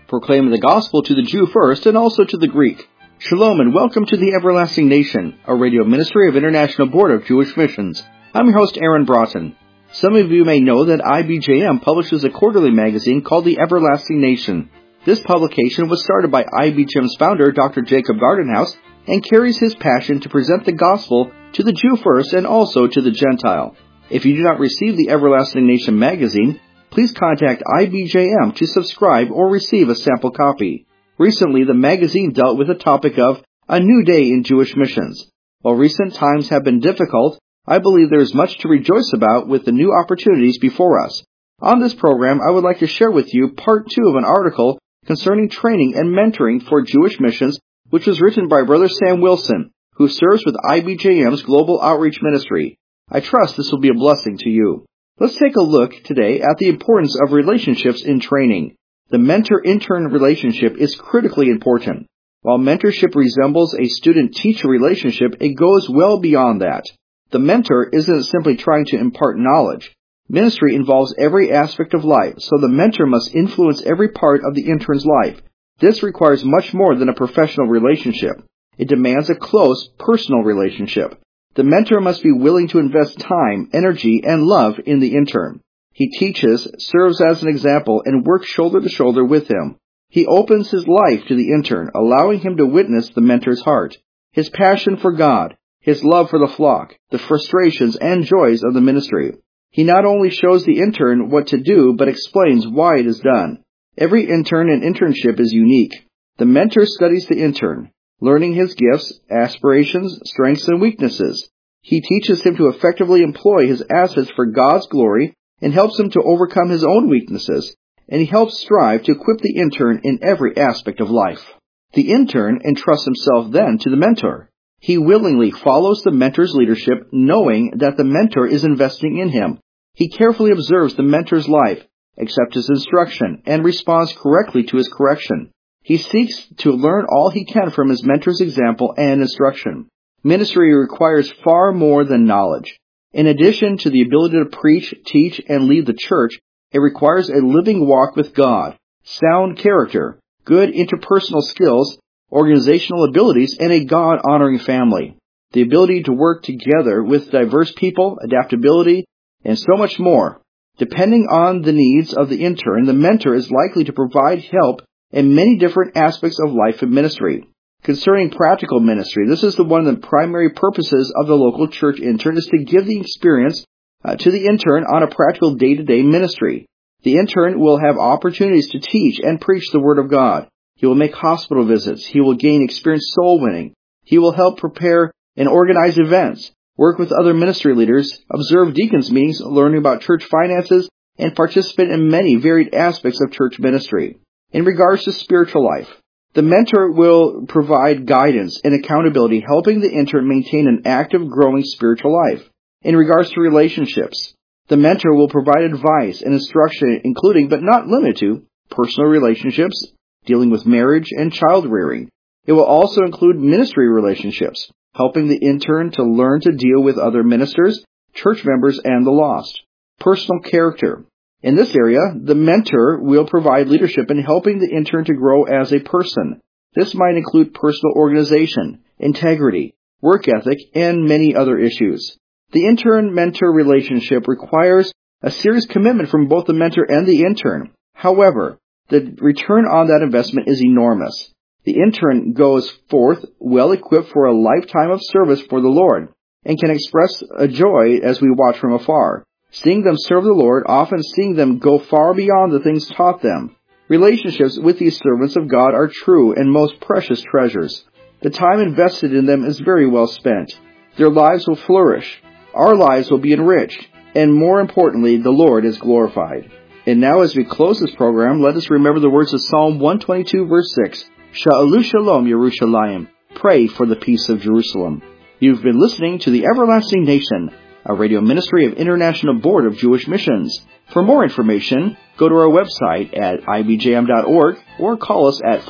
proclaiming the gospel to the Jew first and also to the Greek. Shalom and welcome to the Everlasting Nation, a radio ministry of International Board of Jewish Missions. I'm your host, Aaron Broughton. Some of you may know that IBJM publishes a quarterly magazine called the Everlasting Nation. This publication was started by IBJM's founder, Dr. Jacob Gardenhouse, and carries his passion to present the gospel to the Jew first and also to the Gentile. If you do not receive the Everlasting Nation magazine, please contact IBJM to subscribe or receive a sample copy. Recently, the magazine dealt with the topic of a new day in Jewish missions. While recent times have been difficult, I believe there is much to rejoice about with the new opportunities before us. On this program, I would like to share with you part 2 of an article concerning training and mentoring for Jewish missions, which was written by Brother Sam Wilson, who serves with IBJM's Global Outreach Ministry. I trust this will be a blessing to you. Let's take a look today at the importance of relationships in training. The mentor-intern relationship is critically important. While mentorship resembles a student-teacher relationship, it goes well beyond that. The mentor isn't simply trying to impart knowledge. Ministry involves every aspect of life, so the mentor must influence every part of the intern's life. This requires much more than a professional relationship. It demands a close, personal relationship. The mentor must be willing to invest time, energy, and love in the intern. He teaches, serves as an example, and works shoulder to shoulder with him. He opens his life to the intern, allowing him to witness the mentor's heart, his passion for God, his love for the flock, the frustrations and joys of the ministry. He not only shows the intern what to do, but explains why it is done. Every intern and internship is unique. The mentor studies the intern, learning his gifts, aspirations, strengths, and weaknesses. He teaches him to effectively employ his assets for God's glory and helps him to overcome his own weaknesses, and he helps strive to equip the intern in every aspect of life. The intern entrusts himself then to the mentor. He willingly follows the mentor's leadership, knowing that the mentor is investing in him. He carefully observes the mentor's life, accepts his instruction, and responds correctly to his correction. He seeks to learn all he can from his mentor's example and instruction. Ministry requires far more than knowledge. In addition to the ability to preach, teach, and lead the church, it requires a living walk with God, sound character, good interpersonal skills, organizational abilities, and a God-honoring family. The ability to work together with diverse people, adaptability, and so much more. Depending on the needs of the intern, the mentor is likely to provide help in many different aspects of life and ministry. Concerning practical ministry, this is one of the primary purposes of the local church intern is to give the experience to the intern on a practical day-to-day ministry. The intern will have opportunities to teach and preach the Word of God. He will make hospital visits. He will gain experience soul winning. He will help prepare and organize events, work with other ministry leaders, observe deacons' meetings, learn about church finances, and participate in many varied aspects of church ministry. In regards to spiritual life, the mentor will provide guidance and accountability, helping the intern maintain an active, growing spiritual life. In regards to relationships, the mentor will provide advice and instruction, including but not limited to personal relationships, dealing with marriage and child rearing. It will also include ministry relationships, helping the intern to learn to deal with other ministers, church members, and the lost. Personal character. In this area, the mentor will provide leadership in helping the intern to grow as a person. This might include personal organization, integrity, work ethic, and many other issues. The intern-mentor relationship requires a serious commitment from both the mentor and the intern. However, the return on that investment is enormous. The intern goes forth well-equipped for a lifetime of service for the Lord and can express a joy as we watch from afar. Seeing them serve the Lord, often seeing them go far beyond the things taught them. Relationships with these servants of God are true and most precious treasures. The time invested in them is very well spent. Their lives will flourish. Our lives will be enriched. And more importantly, the Lord is glorified. And now as we close this program, let us remember the words of Psalm 122 verse 6. Sha'alu Shalom Yerushalayim. Pray for the peace of Jerusalem. You've been listening to the Everlasting Nation, a radio ministry of International Board of Jewish Missions. For more information, go to our website at ibjm.org or call us at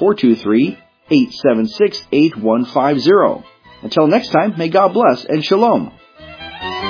423-876-8150. Until next time, may God bless and shalom.